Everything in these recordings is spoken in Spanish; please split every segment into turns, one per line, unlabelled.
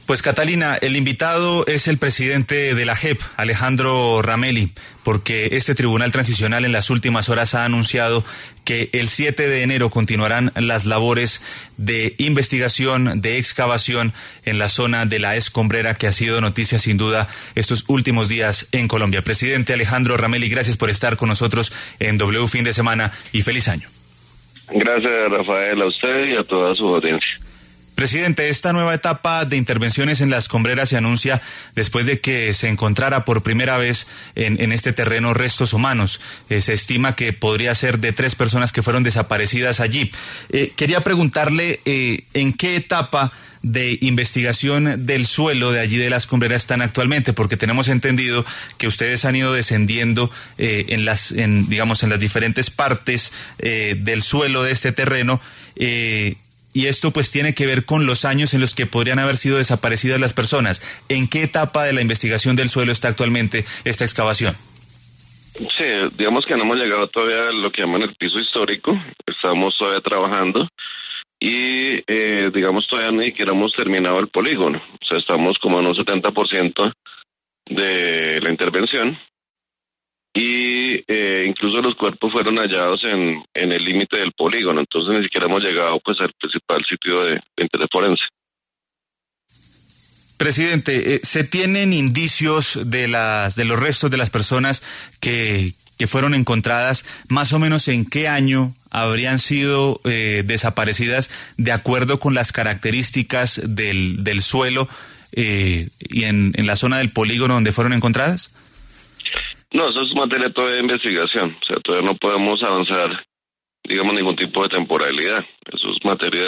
Pues Catalina, el invitado es el presidente de la JEP, Alejandro Ramelli, porque este tribunal transicional en las últimas horas ha anunciado que el 7 de enero continuarán las labores de investigación, de excavación en la zona de la Escombrera, que ha sido noticia sin duda estos últimos días en Colombia. Presidente Alejandro Ramelli, gracias por estar con nosotros en W Fin de Semana y feliz año.
Gracias, Rafael, a usted y a toda su audiencia.
Presidente, esta nueva etapa de intervenciones en la Escombrera se anuncia después de que se encontrara por primera vez en este terreno restos humanos. Se estima que podría ser de 3 personas que fueron desaparecidas allí. Quería preguntarle en qué etapa de investigación del suelo de allí de la Escombrera están actualmente, porque tenemos entendido que ustedes han ido descendiendo en las diferentes partes del suelo de este terreno. Y esto pues tiene que ver con los años en los que podrían haber sido desaparecidas las personas. ¿En qué etapa de la investigación del suelo está actualmente esta excavación?
Sí, digamos que no hemos llegado todavía a lo que llaman el piso histórico. Estamos todavía trabajando y todavía ni siquiera hemos terminado el polígono. O sea, estamos como en un 70% de la intervención. Y incluso los cuerpos fueron hallados en el límite del polígono, entonces ni siquiera hemos llegado pues al principal sitio de interés forense.
Presidente, ¿se tienen indicios de los restos de las personas que fueron encontradas, más o menos en qué año habrían sido desaparecidas de acuerdo con las características del suelo y en la zona del polígono donde fueron encontradas?
No, eso es materia todavía de investigación, o sea, todavía no podemos avanzar, ningún tipo de temporalidad. Eso es materia,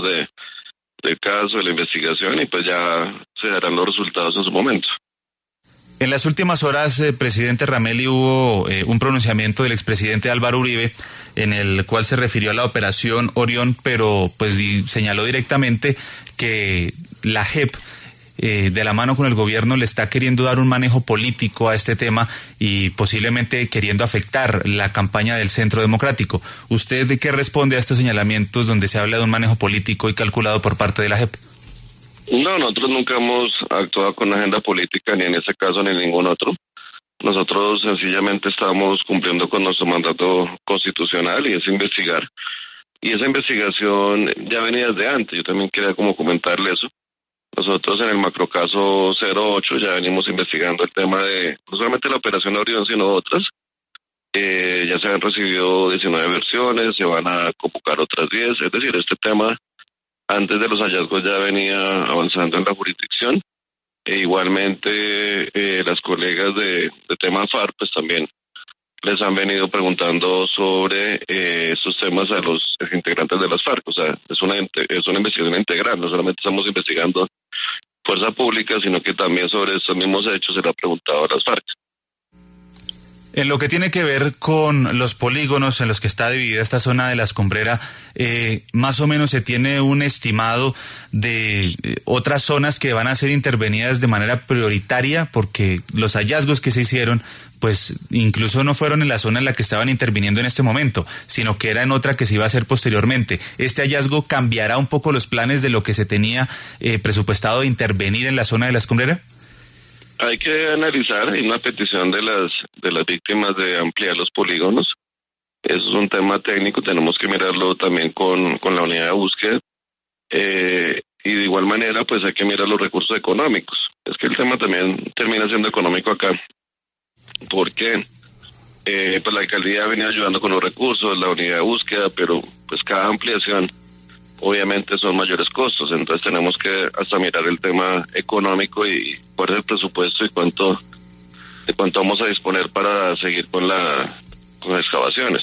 del caso, de la investigación, y pues ya se darán los resultados en su momento.
En las últimas horas, presidente Ramelli, hubo un pronunciamiento del expresidente Álvaro Uribe en el cual se refirió a la operación Orión, pero pues señaló directamente que la JEP, de la mano con el gobierno, le está queriendo dar un manejo político a este tema y posiblemente queriendo afectar la campaña del Centro Democrático. ¿Usted de qué responde a estos señalamientos donde se habla de un manejo político y calculado por parte de la JEP?
No, nosotros nunca hemos actuado con una agenda política, ni en ese caso ni en ningún otro. Nosotros sencillamente estamos cumpliendo con nuestro mandato constitucional, y es investigar. Y esa investigación ya venía desde antes. Yo también quería comentarle eso. Nosotros en el macrocaso 08 ya venimos investigando el tema de no solamente la operación Orión, sino otras. Ya se han recibido 19 versiones, se van a convocar otras 10. Es decir, este tema antes de los hallazgos ya venía avanzando en la jurisdicción. Igualmente las colegas de tema FARC pues también les han venido preguntando sobre estos temas a los integrantes de las FARC. O sea, es una investigación integral, no solamente estamos investigando fuerza pública, sino que también sobre estos mismos hechos se le ha preguntado a las FARC.
En lo que tiene que ver con los polígonos en los que está dividida esta zona de la Escombrera, más o menos se tiene un estimado de otras zonas que van a ser intervenidas de manera prioritaria, porque los hallazgos que se hicieron pues incluso no fueron en la zona en la que estaban interviniendo en este momento, sino que era en otra que se iba a hacer posteriormente. ¿Este hallazgo cambiará un poco los planes de lo que se tenía presupuestado de intervenir en la zona de la Escombrera?
Hay que analizar, hay una petición de las víctimas de ampliar los polígonos. Eso es un tema técnico, tenemos que mirarlo también con la unidad de búsqueda. Y de igual manera, pues hay que mirar los recursos económicos. Es que el tema también termina siendo económico acá, porque pues la alcaldía venía ayudando con los recursos, la unidad de búsqueda, pero pues cada ampliación obviamente son mayores costos, entonces tenemos que hasta mirar el tema económico y cuál es el presupuesto y de cuánto vamos a disponer para seguir con las excavaciones.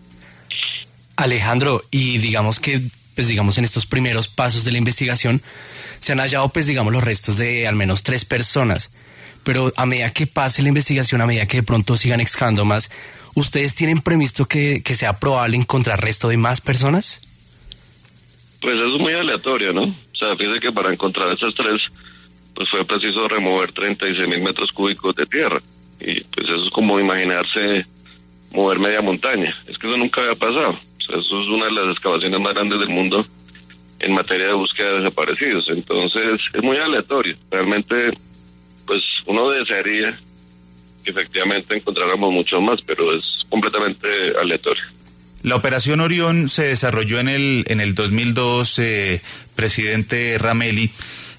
Alejandro, y digamos en estos primeros pasos de la investigación se han hallado los restos de al menos 3 personas, pero a medida que pase la investigación, a medida que de pronto sigan excavando más, ¿ustedes tienen previsto que sea probable encontrar resto de más personas?
Pues eso es muy aleatorio, ¿no? O sea, fíjese que para encontrar esas 3, pues fue preciso remover 36,000 metros cúbicos de tierra. Y pues eso es como imaginarse mover media montaña. Es que eso nunca había pasado. O sea, eso es una de las excavaciones más grandes del mundo en materia de búsqueda de desaparecidos. Entonces es muy aleatorio. Realmente, pues uno desearía que efectivamente encontráramos mucho más, pero es completamente aleatorio.
La operación Orión se desarrolló en el 2002, presidente Rameli.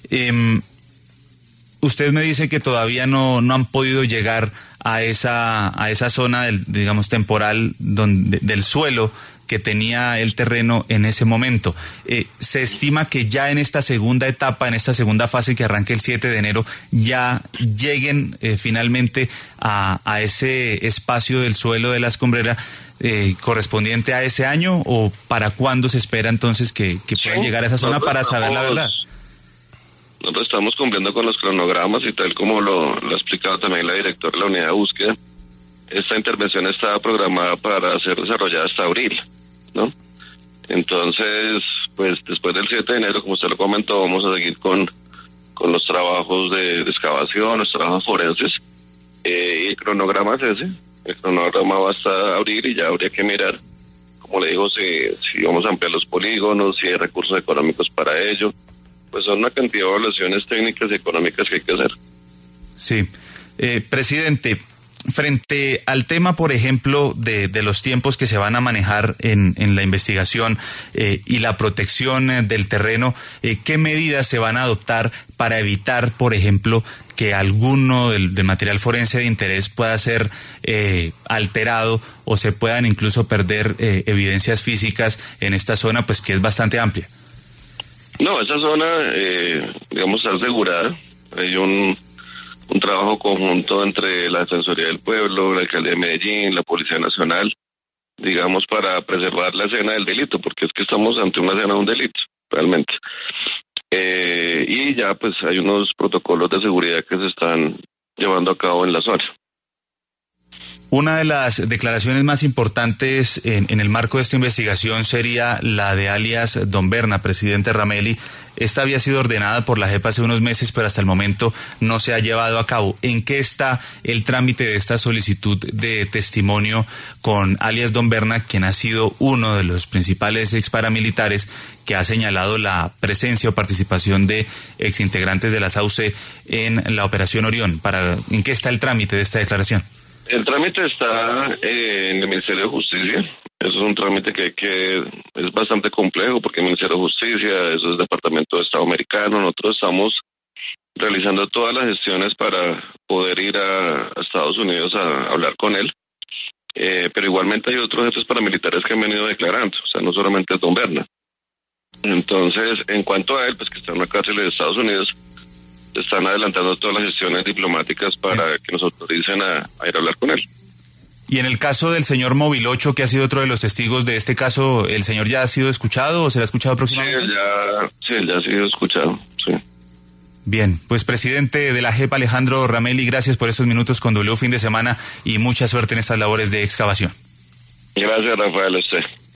Usted me dice que todavía no han podido llegar a esa zona digamos temporal del suelo que tenía el terreno en ese momento. Se estima que ya en esta segunda etapa, en esta segunda fase que arranca el 7 de enero, ya lleguen finalmente a ese espacio del suelo de la escombrera correspondiente a ese año, o para cuándo se espera entonces que puedan llegar a esa zona para saber la verdad.
Nosotros estamos cumpliendo con los cronogramas y tal como lo ha explicado también la directora de la unidad de búsqueda. Esta intervención está programada para ser desarrollada hasta abril, ¿no? Entonces, pues después del 7 de enero, como usted lo comentó, vamos a seguir con los trabajos de excavación, los trabajos forenses, y el cronograma es ese. El cronograma va hasta abril y ya habría que mirar, como le digo, si vamos a ampliar los polígonos, si hay recursos económicos para ello. Pues son una cantidad de evaluaciones técnicas y económicas que hay que hacer.
Sí. Presidente, frente al tema, por ejemplo, de los tiempos que se van a manejar en la investigación y la protección del terreno, ¿qué medidas se van a adoptar para evitar, por ejemplo, que alguno del material forense de interés pueda ser alterado o se puedan incluso perder evidencias físicas en esta zona, pues que es bastante amplia?
No, esa zona, digamos, está asegurada. Hay un trabajo conjunto entre la Defensoría del Pueblo, la Alcaldía de Medellín, la Policía Nacional, digamos, para preservar la escena del delito, porque es que estamos ante una escena de un delito, realmente. Y ya, pues, hay unos protocolos de seguridad que se están llevando a cabo en la zona.
Una de las declaraciones más importantes en el marco de esta investigación sería la de alias Don Berna, presidente Rameli. Esta había sido ordenada por la JEP hace unos meses, pero hasta el momento no se ha llevado a cabo. ¿En qué está el trámite de esta solicitud de testimonio con alias Don Berna, quien ha sido uno de los principales ex paramilitares que ha señalado la presencia o participación de exintegrantes de la SAUCE en la Operación Orión? ¿En qué está el trámite de esta declaración?
El trámite está en el Ministerio de Justicia. Eso es un trámite que es bastante complejo porque el Ministerio de Justicia, eso es Departamento de Estado americano. Nosotros estamos realizando todas las gestiones para poder ir a Estados Unidos a hablar con él. Pero igualmente hay otros jefes paramilitares que han venido declarando, o sea, no solamente es Don Berna. Entonces, en cuanto a él, pues que está en una cárcel de Estados Unidos, están adelantando todas las gestiones diplomáticas para que nos autoricen a ir a hablar con él.
Y en el caso del señor Movilocho, que ha sido otro de los testigos de este caso, ¿el señor ya ha sido escuchado o será escuchado próximamente?
Sí, él ya ha sido escuchado, sí.
Bien, pues presidente de la JEP, Alejandro Rameli, gracias por estos minutos con W Fin de Semana y mucha suerte en estas labores de excavación.
Gracias, Rafael, a usted.